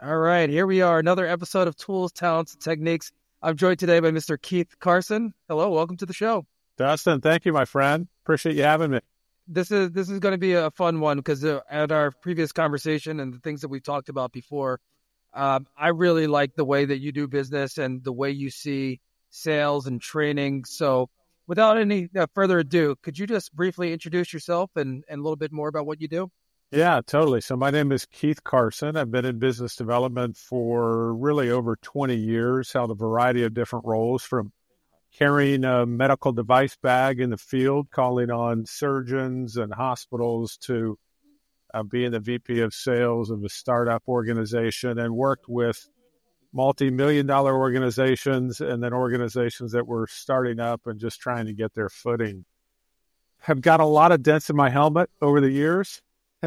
All right, here we are, another episode of Tools, Talents, and Techniques. I'm joined today by Mr. Keith Carson. Hello, welcome to the show. Dustin, thank you, my friend. Appreciate you having me. This is going to be a fun one because at our previous conversation and the things that we've talked about before, I really like the way that you do business and the way you see sales and training. So without any further ado, could you just briefly introduce yourself and a little bit more about what you do? Yeah, totally. So my name is Keith Carson. I've been in business development for really over 20 years, held a variety of different roles from carrying a medical device bag in the field, calling on surgeons and hospitals to being the VP of sales of a startup organization, and worked with multi-million-dollar organizations and then organizations that were starting up and just trying to get their footing. Have got a lot of dents in my helmet over the years.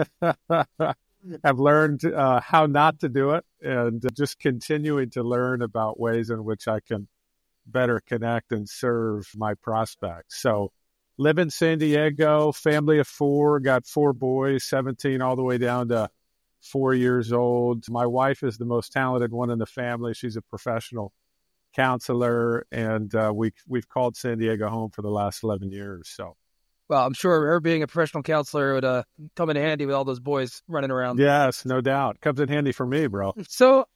I've learned how not to do it, and just continuing to learn about ways in which I can better connect and serve my prospects. So live in San Diego, family of four, got four boys, 17 all the way down to 4 years old. My wife is the most talented one in the family. She's a professional counselor, and we've called San Diego home for the last 11 years. So. Well, I'm sure her being a professional counselor would come in handy with all those boys running around. Yes, no doubt. Comes in handy for me, bro. So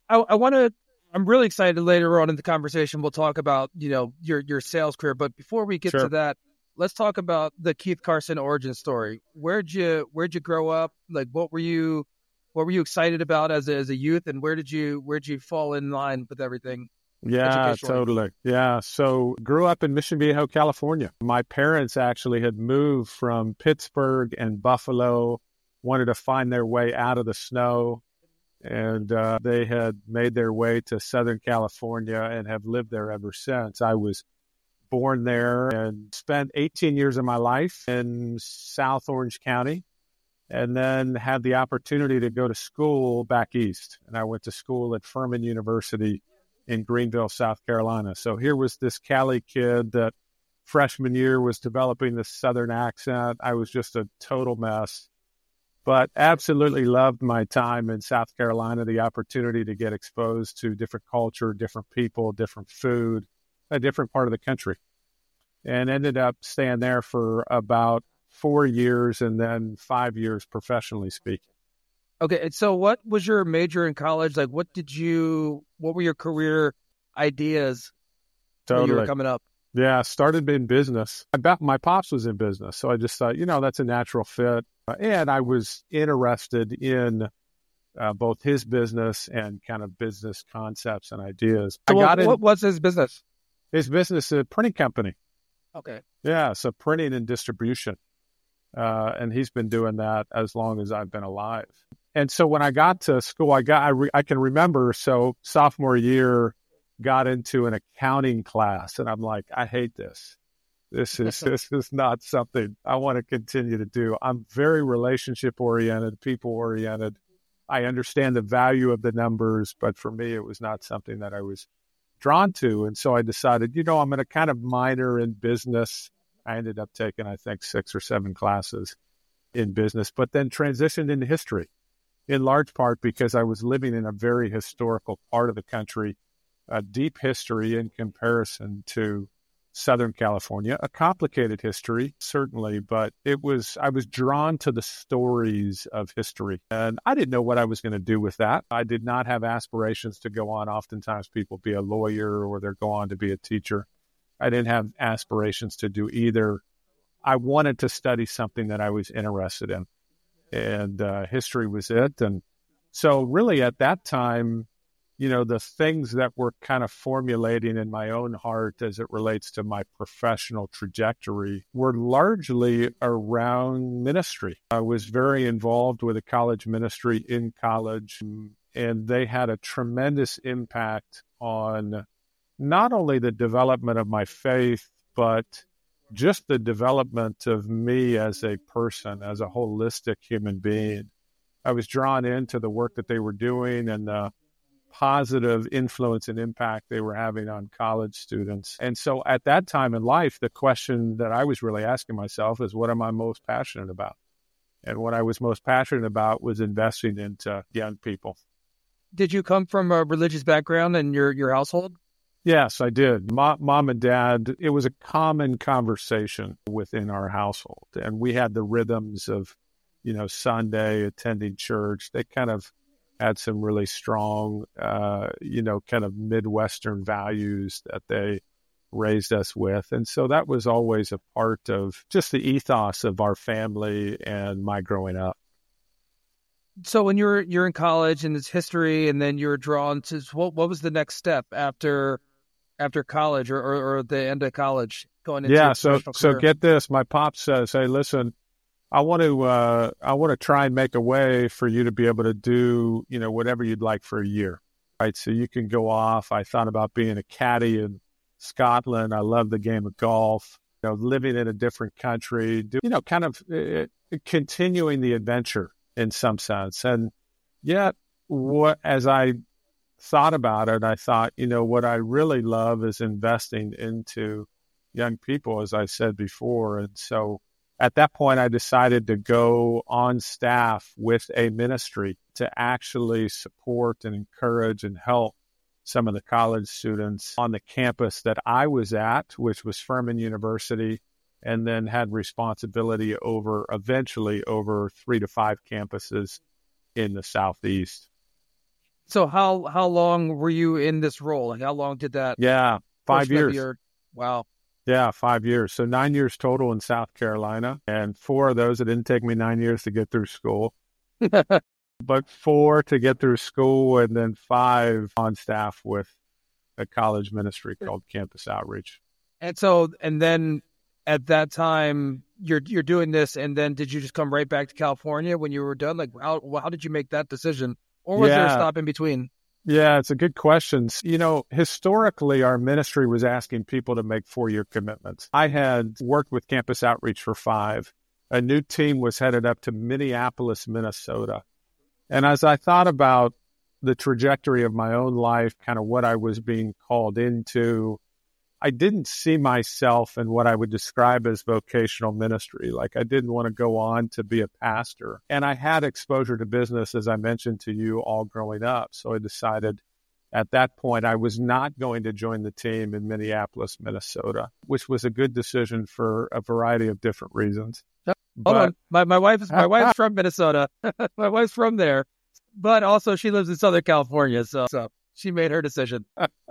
I'm really excited later on in the conversation. We'll talk about, your sales career. But before we get to that, let's talk about the Keith Carson origin story. Where'd you grow up? Like, what were you excited about as a youth, and where'd you fall in line with everything? Yeah, totally. Yeah. So grew up in Mission Viejo, California. My parents actually had moved from Pittsburgh and Buffalo, wanted to find their way out of the snow. And they had made their way to Southern California and have lived there ever since. I was born there and spent 18 years of my life in South Orange County, and then had the opportunity to go to school back east. And I went to school at Furman University in Greenville, South Carolina. So here was this Cali kid that freshman year was developing this Southern accent. I was just a total mess, but absolutely loved my time in South Carolina, the opportunity to get exposed to different culture, different people, different food, a different part of the country, and ended up staying there for about 4 years and then 5 years professionally speaking. Okay, and so what was your major in college? Like, what were your career ideas when you were coming up? Yeah, started in business. My pops was in business, so I just thought, that's a natural fit. And I was interested in both his business and kind of business concepts and ideas. So what was his business? His business is a printing company. Okay. Yeah, so printing and distribution. And he's been doing that as long as I've been alive. And so when I got to school, I can remember, so sophomore year, got into an accounting class, and I'm like, I hate this. This is not something I want to continue to do. I'm very relationship oriented, people oriented. I understand the value of the numbers, but for me, it was not something that I was drawn to. And so I decided, I'm going to kind of minor in business. I ended up taking, I think, 6 or 7 classes in business, but then transitioned into history, in large part because I was living in a very historical part of the country, a deep history in comparison to Southern California, a complicated history, certainly, but I was drawn to the stories of history. And I didn't know what I was going to do with that. I did not have aspirations to go on. Oftentimes people be a lawyer or they go on to be a teacher. I didn't have aspirations to do either. I wanted to study something that I was interested in, and history was it. And so really at that time, the things that were kind of formulating in my own heart as it relates to my professional trajectory were largely around ministry. I was very involved with a college ministry in college, and they had a tremendous impact on not only the development of my faith, but just the development of me as a person, as a holistic human being. I was drawn into the work that they were doing and the positive influence and impact they were having on college students. And so at that time in life, the question that I was really asking myself is, what am I most passionate about? And what I was most passionate about was investing into young people. Did you come from a religious background in your household? Yes, I did. Mom and dad, it was a common conversation within our household. And we had the rhythms of, Sunday, attending church. They kind of had some really strong, kind of Midwestern values that they raised us with. And so that was always a part of just the ethos of our family and my growing up. So when you're in college and it's history, and then you're drawn to what was the next step after college or the end of college going into your professional so career? get this. My pop says, "Hey, listen, I want to try and make a way for you to be able to do, whatever you'd like for a year, right? So you can go off." I thought about being a caddy in Scotland. I love the game of golf. Living in a different country, kind of continuing the adventure in some sense. And yet, as I thought about it, I thought, what I really love is investing into young people, as I said before. And so at that point, I decided to go on staff with a ministry to actually support and encourage and help some of the college students on the campus that I was at, which was Furman University, and then had responsibility eventually over 3 to 5 campuses in the Southeast. So how long were you in this role? Like, how long did that? Yeah, 5 years. Wow. Yeah, 5 years. So 9 years total in South Carolina. And 4 of those, it didn't take me 9 years to get through school, but 4 to get through school, and then 5 on staff with a college ministry called Campus Outreach. And then at that time, you're doing this, and then did you just come right back to California when you were done? Like, how did you make that decision? Or was there a stop in between? Yeah, it's a good question. Historically, our ministry was asking people to make 4-year commitments. I had worked with Campus Outreach for 5. A new team was headed up to Minneapolis, Minnesota. And as I thought about the trajectory of my own life, kind of what I was being called into, I didn't see myself in what I would describe as vocational ministry. Like, I didn't want to go on to be a pastor. And I had exposure to business, as I mentioned to you, all growing up. So I decided at that point I was not going to join the team in Minneapolis, Minnesota, which was a good decision for a variety of different reasons. Hold on. My wife's from Minnesota. My wife's from there, but also she lives in Southern California. So she made her decision.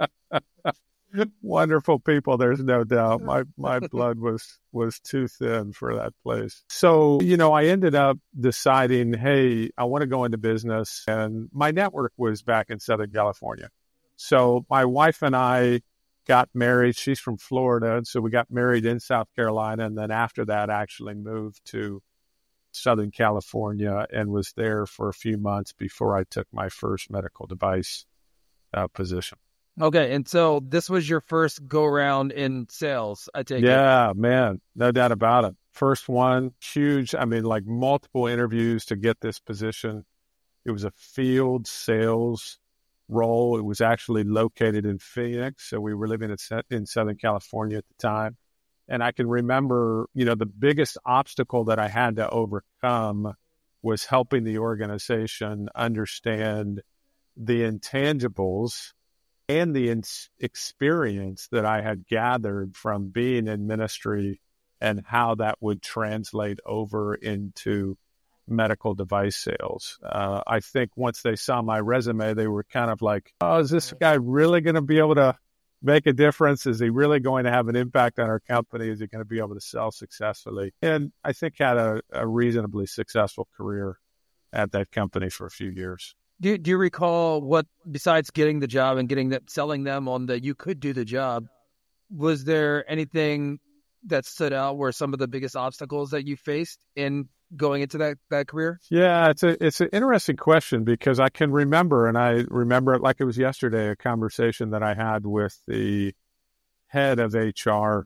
Wonderful people, there's no doubt. My blood was too thin for that place. So, I ended up deciding, hey, I want to go into business. And my network was back in Southern California. So my wife and I got married. She's from Florida. And so we got married in South Carolina. And then after that, actually moved to Southern California and was there for a few months before I took my first medical device position. Okay, and so this was your first go-around in sales, I take it? Yeah, man, no doubt about it. First one, huge, like multiple interviews to get this position. It was a field sales role. It was actually located in Phoenix, so we were living in Southern California at the time. And I can remember, the biggest obstacle that I had to overcome was helping the organization understand the intangibles and the experience that I had gathered from being in ministry and how that would translate over into medical device sales. I think once they saw my resume, they were kind of like, oh, is this guy really going to be able to make a difference? Is he really going to have an impact on our company? Is he going to be able to sell successfully? And I think had a reasonably successful career at that company for a few years. Do you recall what, besides getting the job and selling them on you could do the job, was there anything that stood out were some of the biggest obstacles that you faced in going into that career? Yeah, it's an interesting question because I can remember, and I remember it like it was yesterday, a conversation that I had with the head of HR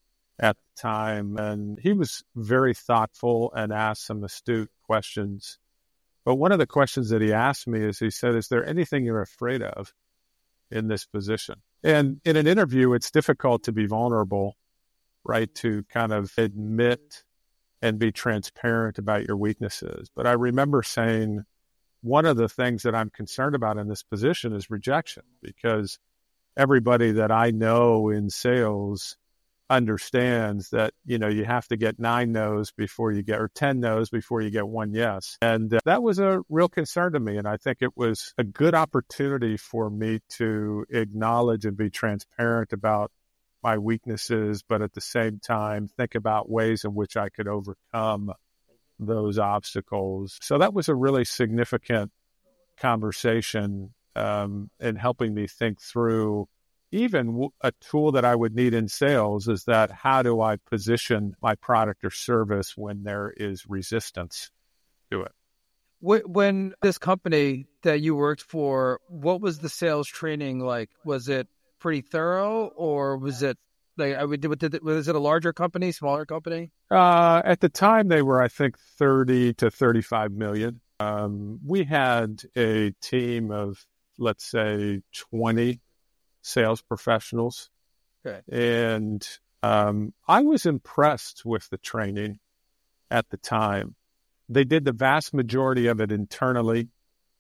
at the time, and he was very thoughtful and asked some astute questions. But one of the questions that he asked me is, he said, is there anything you're afraid of in this position? And in an interview, it's difficult to be vulnerable, right? To kind of admit and be transparent about your weaknesses. But I remember saying, one of the things that I'm concerned about in this position is rejection, because everybody that I know in sales understands that, you have to get 9 no's before you get, or 10 no's before you get 1 yes. And that was a real concern to me. And I think it was a good opportunity for me to acknowledge and be transparent about my weaknesses, but at the same time, think about ways in which I could overcome those obstacles. So that was a really significant conversation in helping me think through even a tool that I would need in sales is that how do I position my product or service when there is resistance to it? When this company that you worked for, what was the sales training like? Was it pretty thorough, or was it like was it a larger company, smaller company? At the time, they were, I think, 30 to 35 million. We had a team of, let's say, 20 sales professionals. Okay. And I was impressed with the training at the time. They did the vast majority of it internally.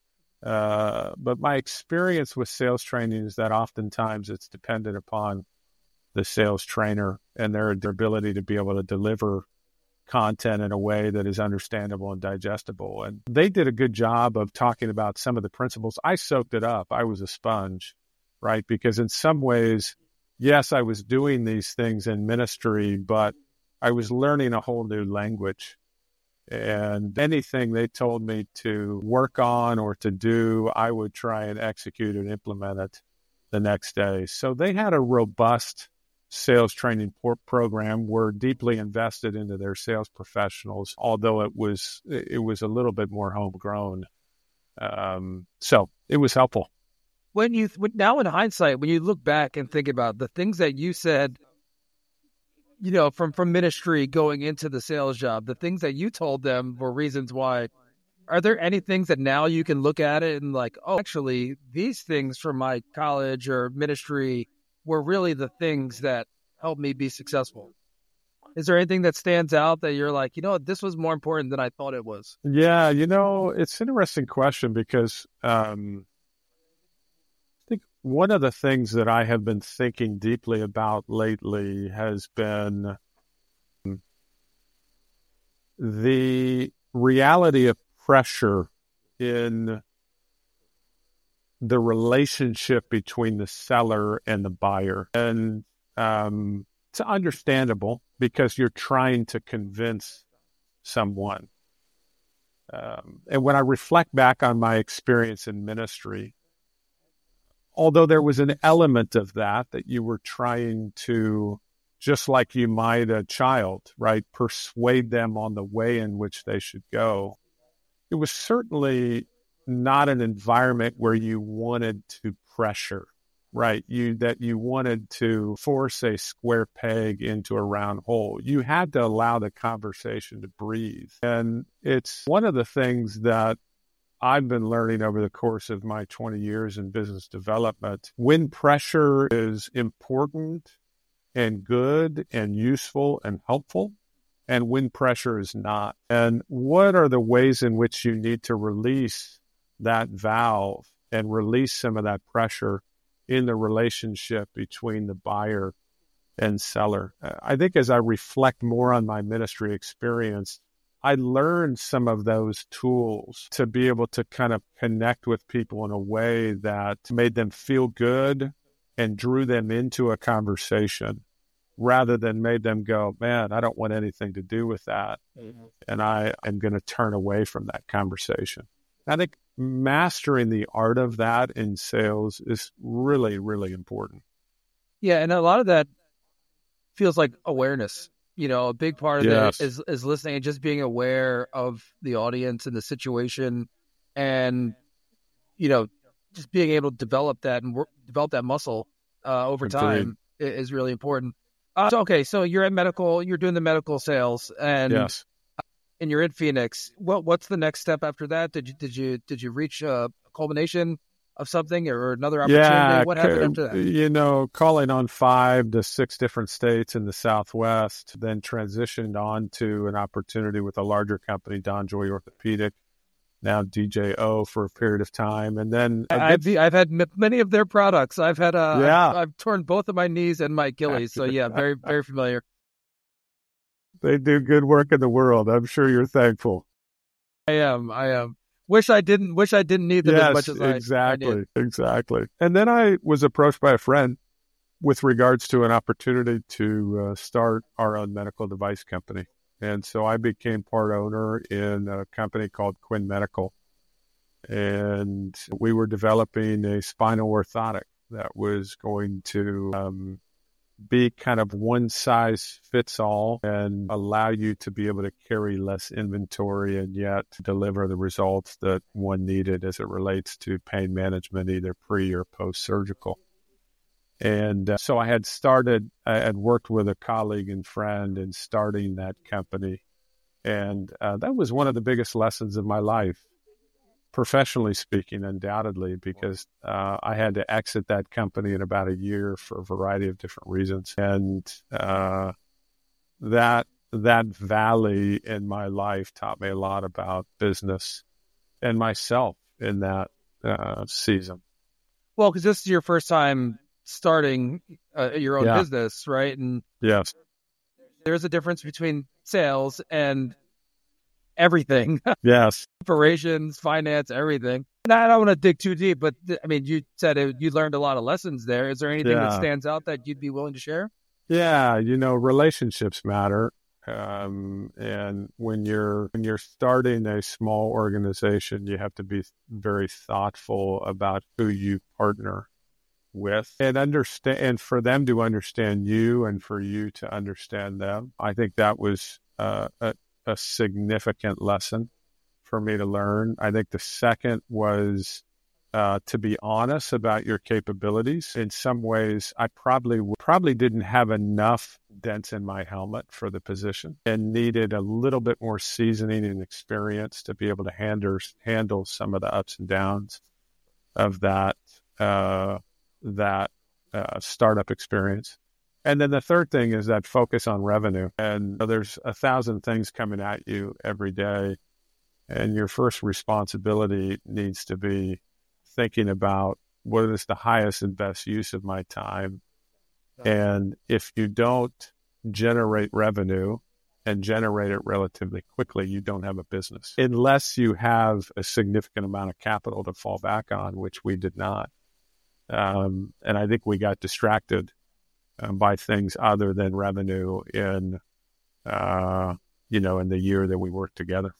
But my experience with sales training is that oftentimes it's dependent upon the sales trainer and their ability to be able to deliver content in a way that is understandable and digestible. And they did a good job of talking about some of the principles. I soaked it up. I was a sponge, right? Because in some ways, yes, I was doing these things in ministry, but I was learning a whole new language. And anything they told me to work on or to do, I would try and execute and implement it the next day. So they had a robust sales training program, were deeply invested into their sales professionals, although it was a little bit more homegrown. So it was helpful. Now in hindsight, when you look back and think about the things that you said, from ministry going into the sales job, the things that you told them were reasons why. Are there any things that now you can look at it and like, oh, actually, these things from my college or ministry were really the things that helped me be successful? Is there anything that stands out that you're like, this was more important than I thought it was? Yeah, it's an interesting question because I think one of the things that I have been thinking deeply about lately has been the reality of pressure in the relationship between the seller and the buyer. And it's understandable because you're trying to convince someone. And when I reflect back on my experience in ministry, although there was an element of that you were trying to, just like you might a child, right, persuade them on the way in which they should go, it was certainly not an environment where you wanted to pressure, right? That you wanted to force a square peg into a round hole. You had to allow the conversation to breathe. And it's one of the things that I've been learning over the course of my 20 years in business development. When pressure is important and good and useful and helpful, and when pressure is not. And what are the ways in which you need to release that valve and release some of that pressure in the relationship between the buyer and seller? I think as I reflect more on my ministry experience, I learned some of those tools to be able to kind of connect with people in a way that made them feel good and drew them into a conversation, rather than made them go, man, I don't want anything to do with that. Mm-hmm. And I am going to turn away from that conversation. I think mastering the art of that in sales is really, really important. Yeah, and a lot of that feels like awareness. A big part of it is listening and just being aware of the audience and the situation, and just being able to develop that and develop that muscle over time is really important. So you're at medical, you're doing the medical sales, and yes. And you're in Phoenix. What's the next step after that? Did you reach a culmination of something or another opportunity? Yeah, what happened after that? Calling on 5 to 6 different states in the Southwest, then transitioned on to an opportunity with a larger company, Don Joy Orthopedic, now DJO for a period of time. And then I've had many of their products. I've had I've torn both of my knees and my Achilles. So yeah, very, very familiar. They do good work in the world. I'm sure you're thankful. I am. Wish I didn't need them as much as I did. Exactly. And then I was approached by a friend with regards to an opportunity to start our own medical device company. And so I became part owner in a company called Quinn Medical. And we were developing a spinal orthotic that was going to be kind of one size fits all and allow you to be able to carry less inventory and yet deliver the results that one needed as it relates to pain management, either pre or post-surgical. And so I had worked with a colleague and friend in starting that company. And that was one of the biggest lessons of my life, professionally speaking, undoubtedly, because I had to exit that company in about a year for a variety of different reasons. And that valley in my life taught me a lot about business and myself in that season. Well, because this is your first time starting your own business, right? And yes, there's a difference between sales and everything. Yes. Operations, finance, everything. And I don't want to dig too deep, but I mean, you said you learned a lot of lessons there. Is there anything that stands out that you'd be willing to share? Yeah, relationships matter. And when you're starting a small organization, you have to be very thoughtful about who you partner with and understand, and for them to understand you and for you to understand them. I think that was a significant lesson for me to learn. I think the second was to be honest about your capabilities. In some ways, I probably didn't have enough dents in my helmet for the position and needed a little bit more seasoning and experience to be able to handle some of the ups and downs of that startup experience. And then the third thing is that focus on revenue. And there's 1,000 things coming at you every day. And your first responsibility needs to be thinking about what is the highest and best use of my time. And if you don't generate revenue and generate it relatively quickly, you don't have a business. Unless you have a significant amount of capital to fall back on, which we did not. And I think we got distracted by things other than revenue in the year that we worked together.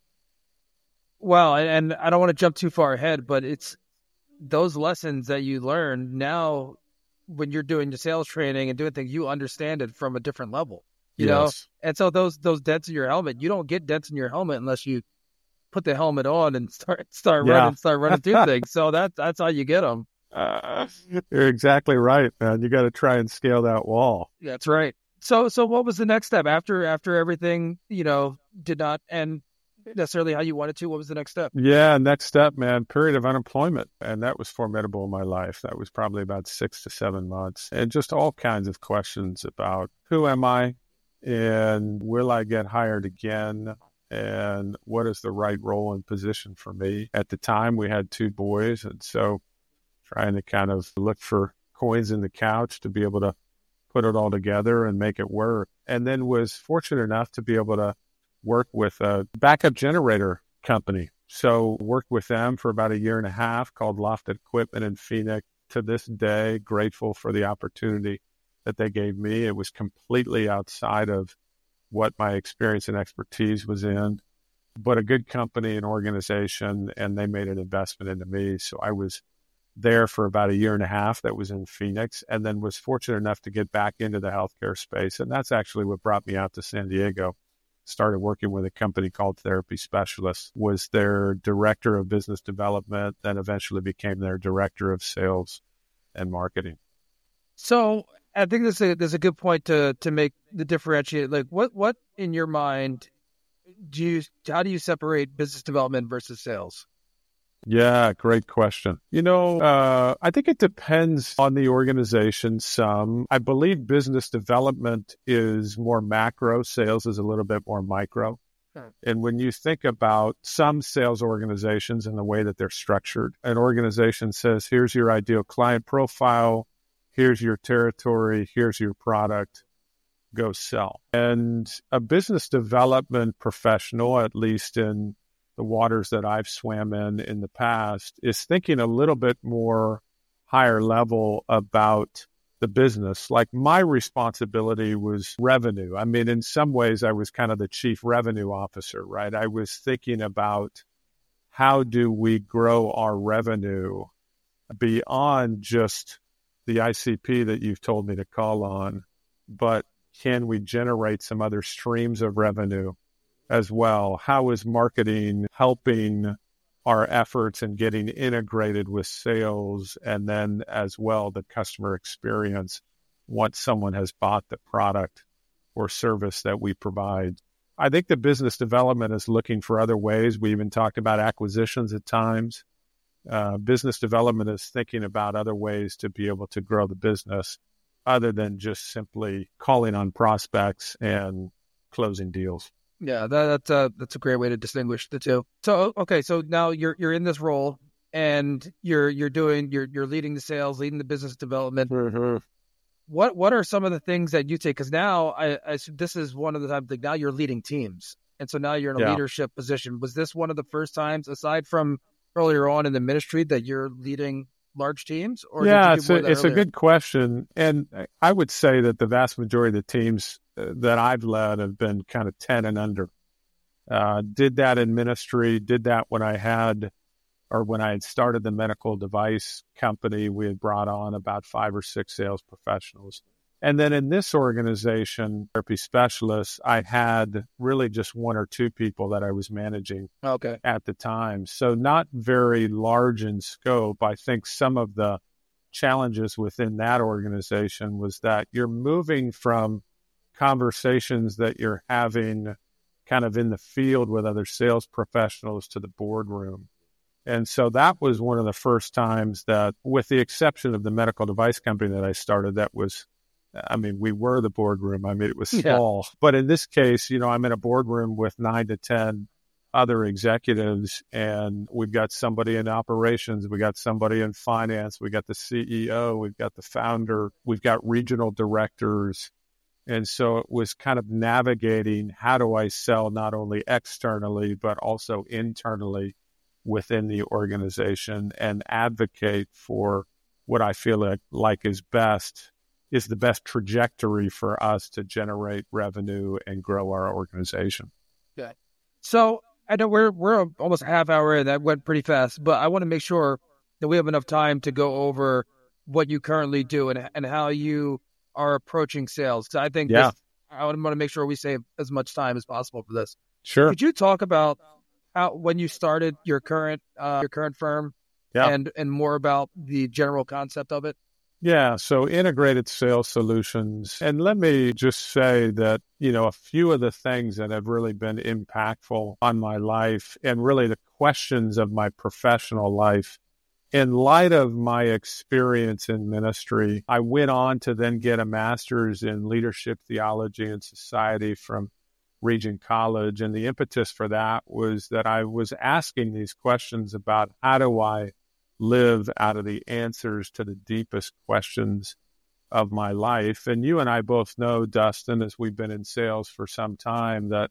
Well, and I don't want to jump too far ahead, but it's those lessons that you learn now when you're doing your sales training and doing things, you understand it from a different level, you know? And so those dents in your helmet, you don't get dents in your helmet unless you put the helmet on and start running through things. So that's how you get them. You're exactly right, man. You got to try and scale that wall. That's right. So what was the next step after everything, did not end necessarily how you wanted to? What was the next step? Yeah, next step, man, period of unemployment. And that was formidable in my life. That was probably about 6 to 7 months. And just all kinds of questions about who am I and will I get hired again? And what is the right role and position for me? At the time, we had 2 boys. And so trying to kind of look for coins in the couch to be able to put it all together and make it work. And then was fortunate enough to be able to work with a backup generator company. So worked with them for about 1.5 years called Lofted Equipment in Phoenix. To this day, grateful for the opportunity that they gave me. It was completely outside of what my experience and expertise was in, but a good company and organization, and they made an investment into me. So I was there for about 1.5 years. That was in Phoenix, and then was fortunate enough to get back into the healthcare space. And that's actually what brought me out to San Diego. Started working with a company called Therapy Specialists, was their director of business development, then eventually became their director of sales and marketing. So I think there's a good point to make the differentiate. Like what in your mind how do you separate business development versus sales? Yeah, great question. I think it depends on the organization some. I believe business development is more macro, sales is a little bit more micro. And when you think about some sales organizations and the way that they're structured, an organization says, here's your ideal client profile, here's your territory, here's your product, go sell. And a business development professional, at least in the waters that I've swam in the past, is thinking a little bit more higher level about the business. Like my responsibility was revenue. I mean, in some ways, I was kind of the chief revenue officer, right? I was thinking about how do we grow our revenue beyond just the ICP that you've told me to call on, but can we generate some other streams of revenue as well? How is marketing helping our efforts in getting integrated with sales, and then as well the customer experience once someone has bought the product or service that we provide? I think the business development is looking for other ways. We even talked about acquisitions at times. Business development is thinking about other ways to be able to grow the business other than just simply calling on prospects and closing deals. Yeah, that's a great way to distinguish the two. So okay, so now you're in this role and you're leading the sales, leading the business development. Mm-hmm. What are some of the things that you take? Because now this is one of the times that now you're leading teams, and so now you're in a leadership position. Was this one of the first times, aside from earlier on in the ministry, that you're leading large teams? Or it's a good question, and I would say that the vast majority of the teams that I've led have been kind of 10 and under. Did that in ministry, did that when I had started the medical device company. We had brought on about 5 or 6 sales professionals. And then in this organization, therapy specialists, I had really just 1 or 2 people that I was managing at the time. So not very large in scope. I think some of the challenges within that organization was that you're moving from conversations that you're having kind of in the field with other sales professionals to the boardroom. And so that was one of the first times that, with the exception of the medical device company that I started, we were the boardroom. I mean, it was small. Yeah. But in this case, I'm in a boardroom with 9 to 10 other executives, and we've got somebody in operations, we got somebody in finance, we got the CEO, we've got the founder, we've got regional directors. And so it was kind of navigating, how do I sell not only externally, but also internally within the organization and advocate for what I feel like is the best trajectory for us to generate revenue and grow our organization. Okay. So I know we're almost a half hour in. That went pretty fast, but I want to make sure that we have enough time to go over what you currently do and how you are approaching sales. Because I think I want to make sure we save as much time as possible for this. Sure. Could you talk about when you started your current firm and more about the general concept of it? Yeah, so integrated sales solutions. And let me just say that, a few of the things that have really been impactful on my life and really the questions of my professional life, in light of my experience in ministry, I went on to then get a master's in leadership theology and society from Regent College. And the impetus for that was that I was asking these questions about how do I live out of the answers to the deepest questions of my life. And you and I both know, Dustin, as we've been in sales for some time, that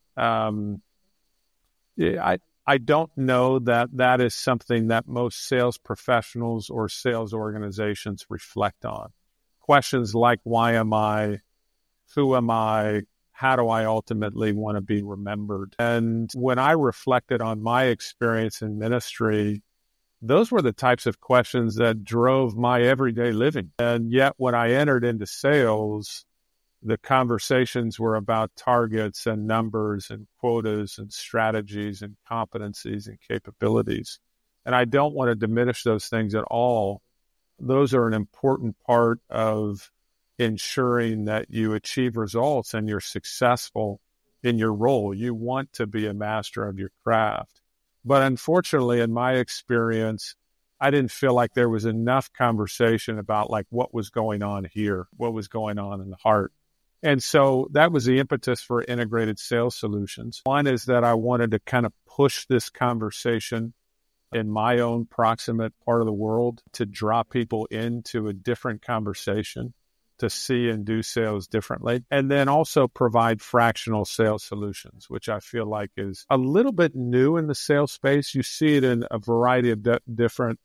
I don't know that is something that most sales professionals or sales organizations reflect on. Questions like, why am I? Who am I? How do I ultimately want to be remembered? And when I reflected on my experience in ministry, those were the types of questions that drove my everyday living. And yet when I entered into sales, the conversations were about targets and numbers and quotas and strategies and competencies and capabilities. And I don't want to diminish those things at all. Those are an important part of ensuring that you achieve results and you're successful in your role. You want to be a master of your craft. But unfortunately, in my experience, I didn't feel like there was enough conversation about like what was going on here, what was going on in the heart. And so that was the impetus for Integrated Sales Solutions. One is that I wanted to kind of push this conversation in my own proximate part of the world to draw people into a different conversation, to see and do sales differently, and then also provide fractional sales solutions, which I feel like is a little bit new in the sales space. You see it in a variety of different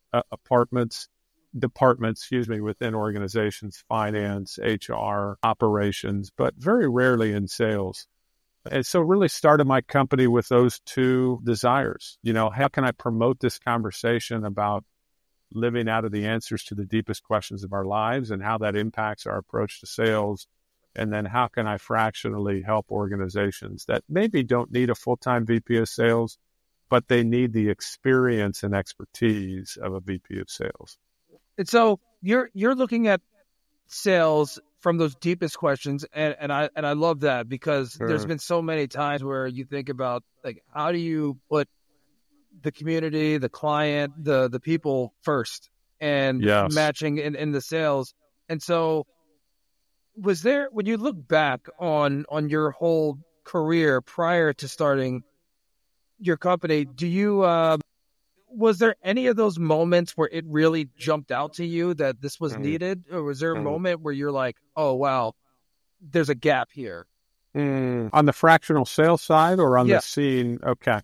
departments, within organizations, finance, HR, operations, but very rarely in sales. And so really started my company with those two desires. How can I promote this conversation about living out of the answers to the deepest questions of our lives and how that impacts our approach to sales? And then how can I fractionally help organizations that maybe don't need a full-time VP of sales, but they need the experience and expertise of a VP of sales? And so you're looking at sales from those deepest questions, and I love that, because there's been so many times where you think about, like, how do you put the community, the client, the people first, and matching in the sales. And so was there, when you look back on your whole career prior to starting your company, was there any of those moments where it really jumped out to you that this was needed? Or was there a moment where you're like, oh, wow, there's a gap here? On the fractional sales side or on the scene? Okay.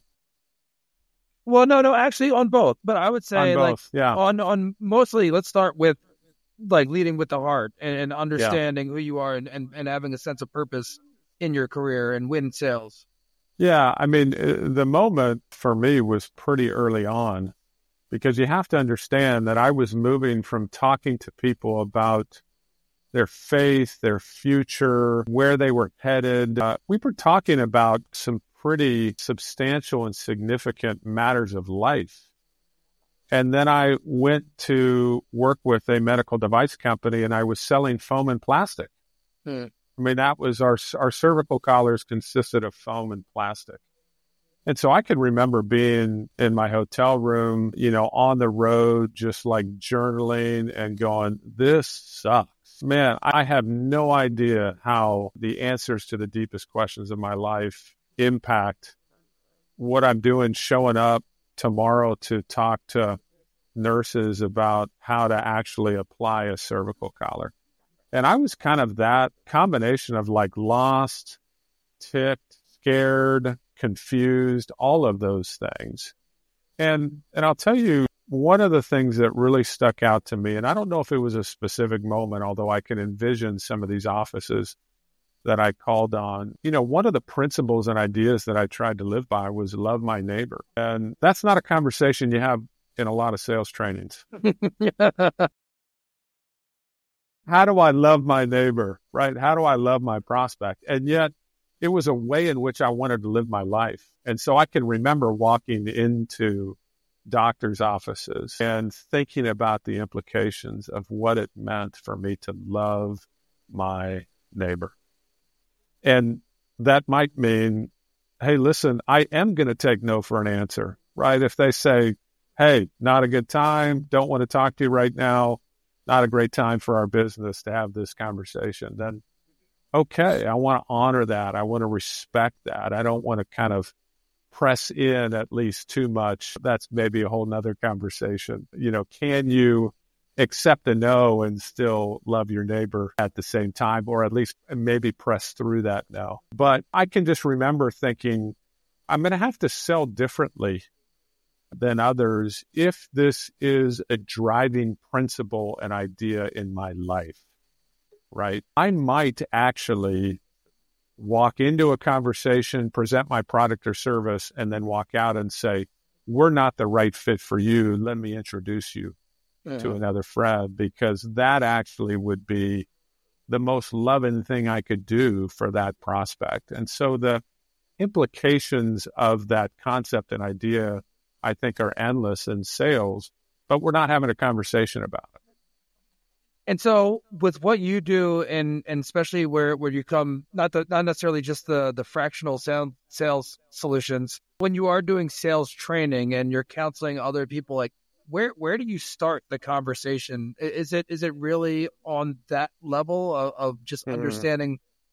Well, no, actually on both. But I would say on mostly, let's start with like leading with the heart and understanding who you are and having a sense of purpose in your career and win sales. Yeah, I mean, the moment for me was pretty early on, because you have to understand that I was moving from talking to people about their faith, their future, where they were headed. We were talking about some pretty substantial and significant matters of life. And then I went to work with a medical device company, and I was selling foam and plastic. I mean, that was our cervical collars consisted of foam and plastic. And so I can remember being in my hotel room, on the road, just like journaling and going, this sucks. Man, I have no idea how the answers to the deepest questions of my life impact what I'm doing, showing up tomorrow to talk to nurses about how to actually apply a cervical collar. And I was kind of that combination of like lost, ticked, scared, confused, all of those things. And I'll tell you, one of the things that really stuck out to me, and I don't know if it was a specific moment, although I can envision some of these offices that I called on, one of the principles and ideas that I tried to live by was love my neighbor. And that's not a conversation you have in a lot of sales trainings. How do I love my neighbor, right? How do I love my prospect? And yet it was a way in which I wanted to live my life. And so I can remember walking into doctors' offices and thinking about the implications of what it meant for me to love my neighbor. And that might mean, hey, listen, I am going to take no for an answer, right? If they say, hey, not a good time, don't want to talk to you right now, not a great time for our business to have this conversation, then okay, I want to honor that. I want to respect that. I don't want to kind of press in at least too much. That's maybe a whole nother conversation. Can you accept a no and still love your neighbor at the same time, or at least maybe press through that no? But I can just remember thinking, I'm going to have to sell differently than others if this is a driving principle and idea in my life, right? I might actually walk into a conversation, present my product or service, and then walk out and say, we're not the right fit for you. Let me introduce you to another friend, because that actually would be the most loving thing I could do for that prospect. And so the implications of that concept and idea, I think, are endless in sales, but we're not having a conversation about it. And so with what you do, and especially where you come, not necessarily just the fractional sales solutions, when you are doing sales training and you're counseling other people, like where do you start the conversation? Is it really on that level of just understanding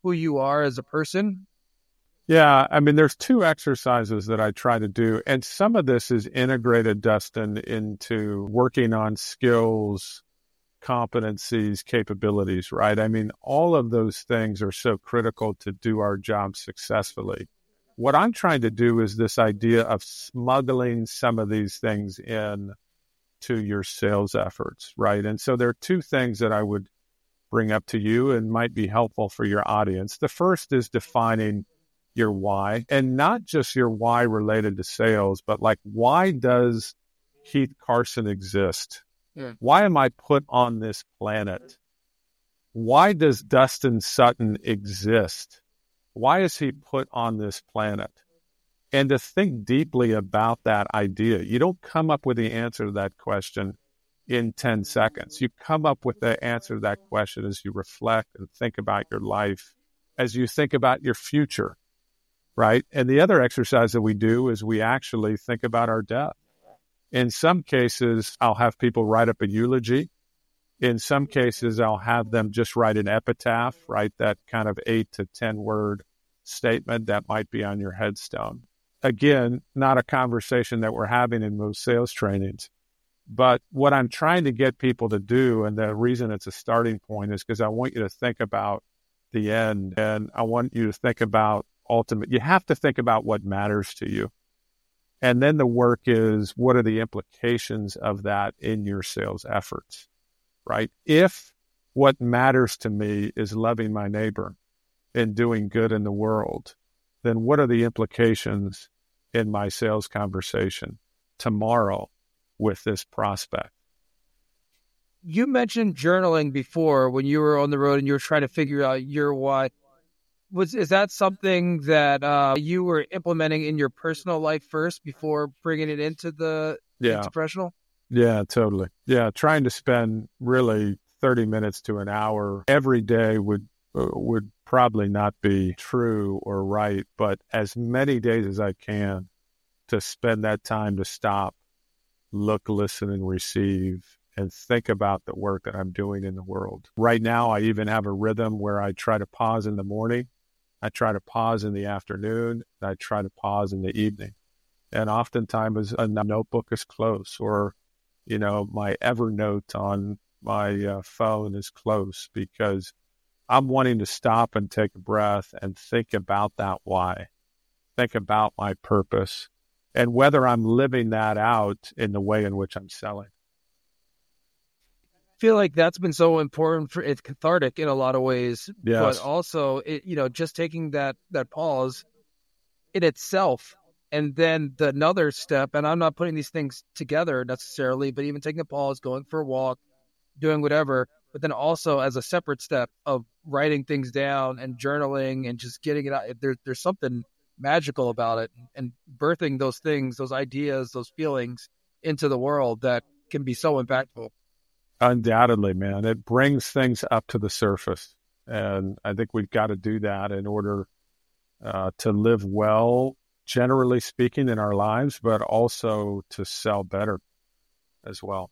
who you are as a person? Yeah, I mean, there's two exercises that I try to do, and some of this is integrated, Dustin, into working on skills, competencies, capabilities, right? I mean, all of those things are so critical to do our job successfully. What I'm trying to do is this idea of smuggling some of these things in to your sales efforts, right? And so there are two things that I would bring up to you and might be helpful for your audience. The first is defining your why, and not just your why related to sales, but like, why does Keith Carson exist? Yeah. Why am I put on this planet? Why does Dustin Sutton exist? Why is he put on this planet? And to think deeply about that idea. You don't come up with the answer to that question in 10 seconds. You come up with the answer to that question as you reflect and think about your life, as you think about your future, right? And the other exercise that we do is we actually think about our death. In some cases, I'll have people write up a eulogy. In some cases, I'll have them just write an epitaph, write that kind of 8 to 10 word statement that might be on your headstone. Again, not a conversation that we're having in most sales trainings. But what I'm trying to get people to do, and the reason it's a starting point, is because I want you to think about the end, and I want you to think about ultimate. You have to think about what matters to you. And then the work is, what are the implications of that in your sales efforts, right? If what matters to me is loving my neighbor and doing good in the world, then what are the implications in my sales conversation tomorrow with this prospect? You mentioned journaling before when you were on the road and you were trying to figure out your why. Is that something that you were implementing in your personal life first before bringing it into into professional? Yeah, totally. Yeah, trying to spend really 30 minutes to an hour every day would probably not be true or right, but as many days as I can to spend that time to stop, look, listen, and receive, and think about the work that I'm doing in the world. Right now, I even have a rhythm where I try to pause in the morning, I try to pause in the afternoon, and I try to pause in the evening. And oftentimes a notebook is close, or, my Evernote on my phone is close, because I'm wanting to stop and take a breath and think about that why, think about my purpose, and whether I'm living that out in the way in which I'm selling. I feel like that's been so important it's cathartic in a lot of ways, yes. But also, just taking that pause in itself, and then another step, and I'm not putting these things together necessarily, but even taking a pause, going for a walk, doing whatever, but then also as a separate step of writing things down and journaling and just getting it out. There's something magical about it, and birthing those things, those ideas, those feelings into the world that can be so impactful. Undoubtedly, man. It brings things up to the surface. And I think we've got to do that in order to live well, generally speaking, in our lives, but also to sell better as well.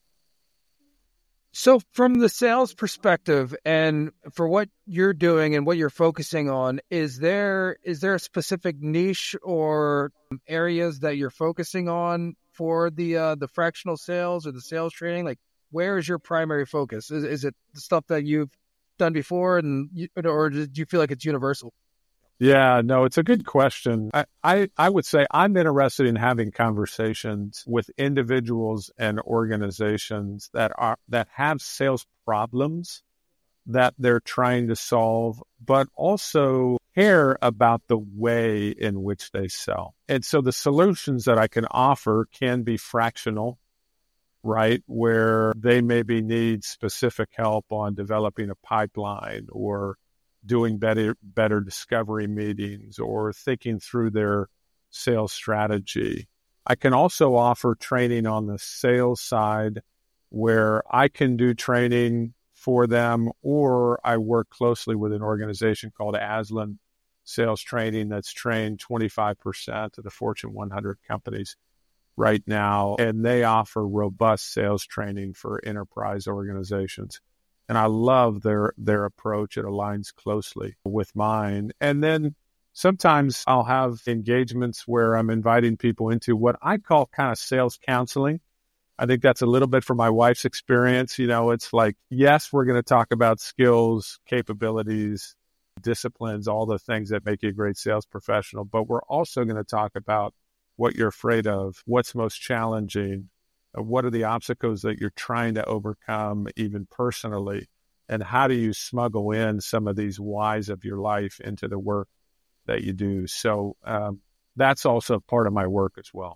So from the sales perspective, and for what you're doing and what you're focusing on, is there a specific niche or areas that you're focusing on for the fractional sales or the sales training? Like, where is your primary focus? Is it the stuff that you've done before, or do you feel like it's universal? Yeah, no, it's a good question. I would say I'm interested in having conversations with individuals and organizations that have sales problems that they're trying to solve, but also care about the way in which they sell. And so the solutions that I can offer can be fractional, right? Where they maybe need specific help on developing a pipeline, or doing better discovery meetings, or thinking through their sales strategy. I can also offer training on the sales side where I can do training for them, or I work closely with an organization called Aslan Sales Training that's trained 25% of the Fortune 100 companies right now, and they offer robust sales training for enterprise organizations. And I love their approach. It aligns closely with mine. And then sometimes I'll have engagements where I'm inviting people into what I call kind of sales counseling. I think that's a little bit from my wife's experience. It's like, yes, we're going to talk about skills, capabilities, disciplines, all the things that make you a great sales professional. But we're also going to talk about what you're afraid of, what's most challenging, what are the obstacles that you're trying to overcome, even personally, and how do you smuggle in some of these whys of your life into the work that you do. So that's also part of my work as well.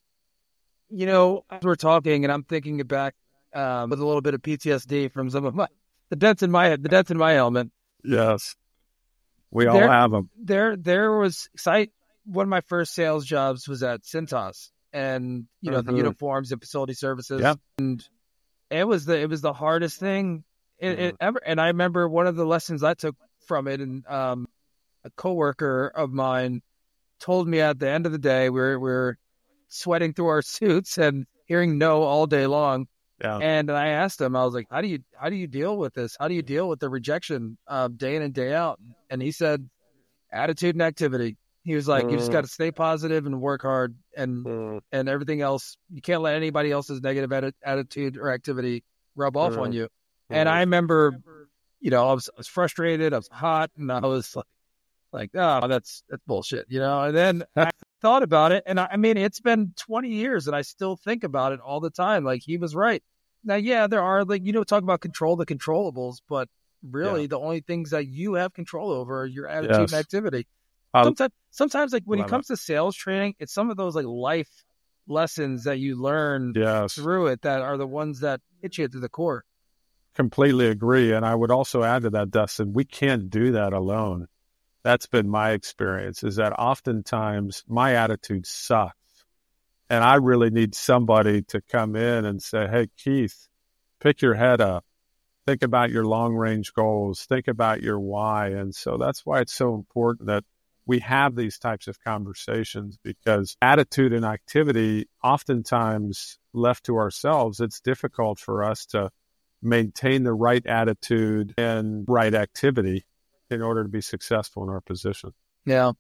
As we're talking, and I'm thinking back with a little bit of PTSD from some of the dents in my helmet. Yes, we all have them. There was one of my first sales jobs was at Cintas, and the uniforms and facility services. Yep. And it was the hardest thing ever. And I remember one of the lessons I took from it, and a coworker of mine told me at the end of the day, we're sweating through our suits and hearing no all day long. Yeah. And I asked him, I was like, how do you deal with this? How do you deal with the rejection day in and day out? And he said, attitude and activity. He was like, you just got to stay positive and work hard, and everything else, you can't let anybody else's negative attitude or activity rub off on you. And I remember, I was frustrated, I was hot, and I was like, oh, that's bullshit, And then I thought about it, and I mean, it's been 20 years, and I still think about it all the time. Like, he was right. Now, yeah, there are, talk about control the controllables, but really the only things that you have control over are your attitude and activity. Sometimes, like, when it comes to sales training, it's some of those, like, life lessons that you learn through it that are the ones that hit you to the core. Completely agree. And I would also add to that, Dustin, we can't do that alone. That's been my experience, is that oftentimes my attitude sucks. And I really need somebody to come in and say, hey, Keith, pick your head up. Think about your long-range goals. Think about your why. And so that's why it's so important that we have these types of conversations, because attitude and activity, oftentimes left to ourselves, it's difficult for us to maintain the right attitude and right activity in order to be successful in our position. Yeah.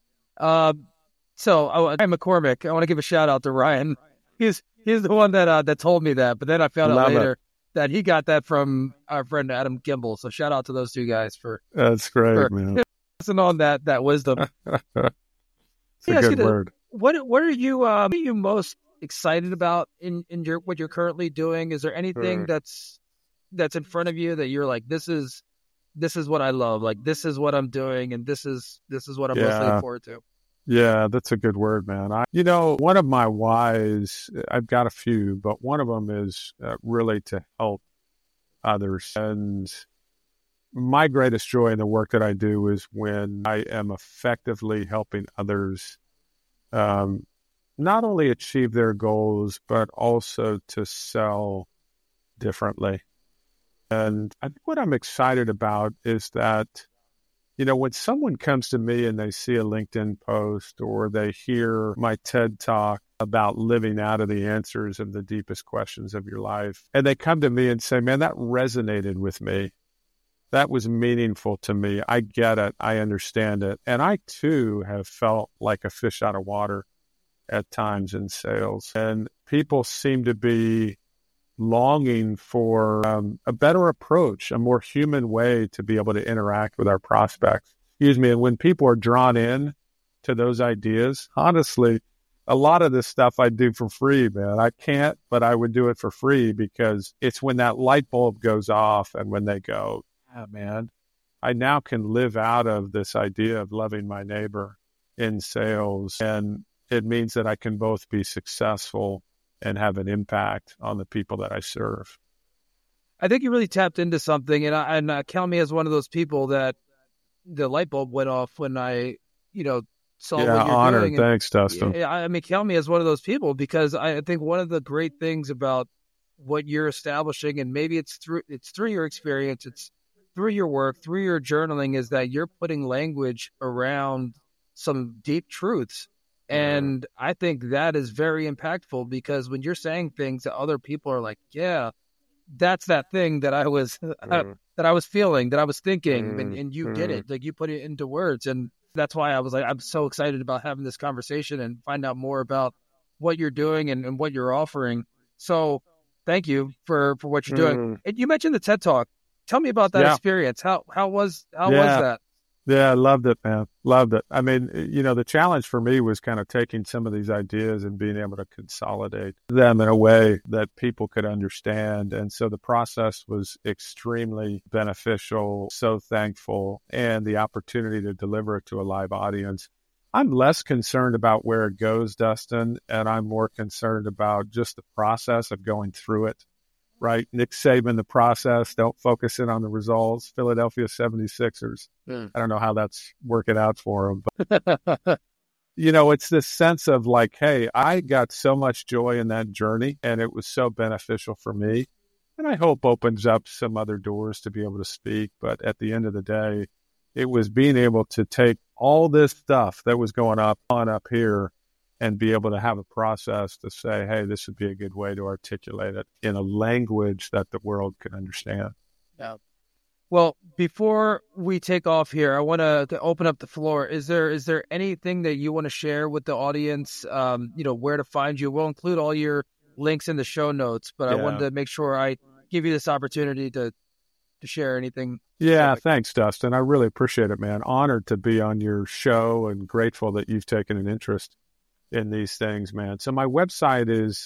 So Ryan McCormick, I want to give a shout out to Ryan. He's the one that told me that, but then I found out later that he got that from our friend Adam Gimbel. So shout out to those two guys for that's great, man. Passing on that wisdom. It's a good word. What are you most excited about in your what you're currently doing? Is there anything that's in front of you that you're like, this is what I love, like this is what I'm doing, and this is what I'm most looking forward to? Yeah, that's a good word, man. One of my whys, I've got a few, but one of them is really to help others. And my greatest joy in the work that I do is when I am effectively helping others not only achieve their goals, but also to sell differently. And what I'm excited about is that, when someone comes to me and they see a LinkedIn post or they hear my TED Talk about living out of the answers of the deepest questions of your life, and they come to me and say, man, that resonated with me. That was meaningful to me. I get it. I understand it. And I, too, have felt like a fish out of water at times in sales. And people seem to be longing for a better approach, a more human way to be able to interact with our prospects. And when people are drawn in to those ideas, honestly, a lot of this stuff I do for free, man. I can't, but I would do it for free, because it's when that light bulb goes off and when they go, yeah, man, I now can live out of this idea of loving my neighbor in sales. And it means that I can both be successful and have an impact on the people that I serve. I think you really tapped into something, and count me as one of those people that the light bulb went off when I, saw what you're doing. Thanks, Dustin. Count me as one of those people, because I think one of the great things about what you're establishing, and maybe it's through your experience, it's through your work, through your journaling, is that you're putting language around some deep truths. And I think that is very impactful, because when you're saying things that other people are like, yeah, that's that thing that I was that I was feeling, that I was thinking, and you did it. Like, you put it into words. And that's why I was like, I'm so excited about having this conversation and find out more about what you're doing and what you're offering. So thank you for what you're doing. And you mentioned the TED Talk. Tell me about that experience. How was that? Yeah, I loved it, man. Loved it. I mean, the challenge for me was kind of taking some of these ideas and being able to consolidate them in a way that people could understand. And so the process was extremely beneficial, so thankful, and the opportunity to deliver it to a live audience. I'm less concerned about where it goes, Dustin, and I'm more concerned about just the process of going through it. Right? Nick Saban, the process, don't focus in on the results. Philadelphia 76ers. I don't know how that's working out for them. But, it's this sense of like, hey, I got so much joy in that journey, and it was so beneficial for me. And I hope opens up some other doors to be able to speak. But at the end of the day, it was being able to take all this stuff that was going up here and be able to have a process to say, hey, this would be a good way to articulate it in a language that the world can understand. Yeah. Well, before we take off here, I want to open up the floor. Is there anything that you want to share with the audience, where to find you? We'll include all your links in the show notes, but I wanted to make sure I give you this opportunity to share anything. Yeah, thanks, Dustin. I really appreciate it, man. Honored to be on your show and grateful that you've taken an interest in these things, man. So my website is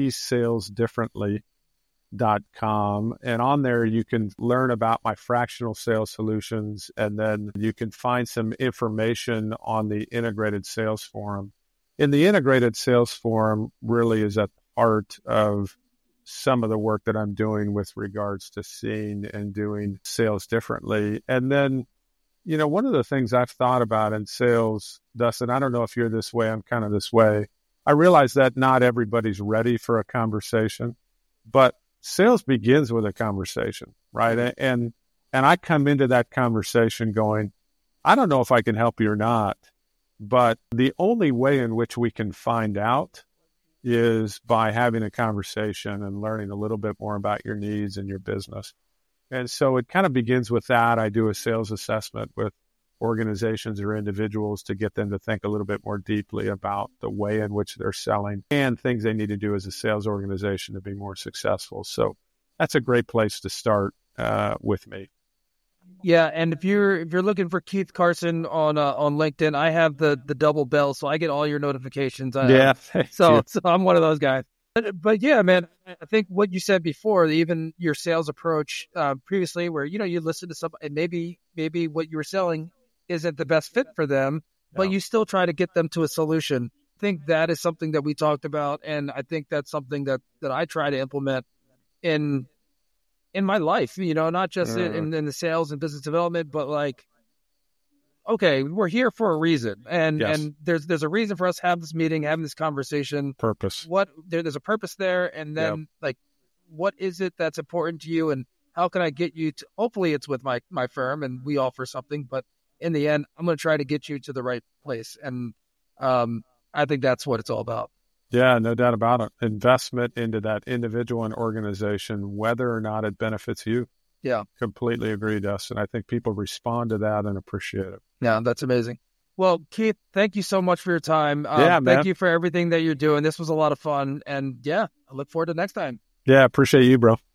seesalesdifferently.com. And on there, you can learn about my fractional sales solutions. And then you can find some information on the Integrated Sales Forum. In the Integrated Sales Forum really is at the heart of some of the work that I'm doing with regards to seeing and doing sales differently. And then, one of the things I've thought about in sales, Dustin, I don't know if you're this way, I'm kind of this way. I realize that not everybody's ready for a conversation, but sales begins with a conversation, right? And I come into that conversation going, I don't know if I can help you or not, but the only way in which we can find out is by having a conversation and learning a little bit more about your needs and your business. And so it kind of begins with that. I do a sales assessment with organizations or individuals to get them to think a little bit more deeply about the way in which they're selling and things they need to do as a sales organization to be more successful. So that's a great place to start with me. Yeah, and if you're looking for Keith Carson on LinkedIn, I have the double bell, so I get all your notifications. So I'm one of those guys. But yeah, man, I think what you said before, even your sales approach previously, where you listen to somebody, and maybe what you were selling isn't the best fit for them, but you still try to get them to a solution. I think that is something that we talked about, and I think that's something that I try to implement in my life. Not just in the sales and business development, but like, okay, we're here for a reason, and there's a reason for us having this meeting, having this conversation. Purpose. There's a purpose there, and then like, what is it that's important to you, and how can I get you to? Hopefully, it's with my firm, and we offer something. But in the end, I'm going to try to get you to the right place, and I think that's what it's all about. Yeah, no doubt about it. Investment into that individual and organization, whether or not it benefits you. Yeah. Completely agree, Dustin. I think people respond to that and appreciate it. Yeah, that's amazing. Well, Keith, thank you so much for your time. Thank you for everything that you're doing. This was a lot of fun. And I look forward to next time. Yeah, appreciate you, bro.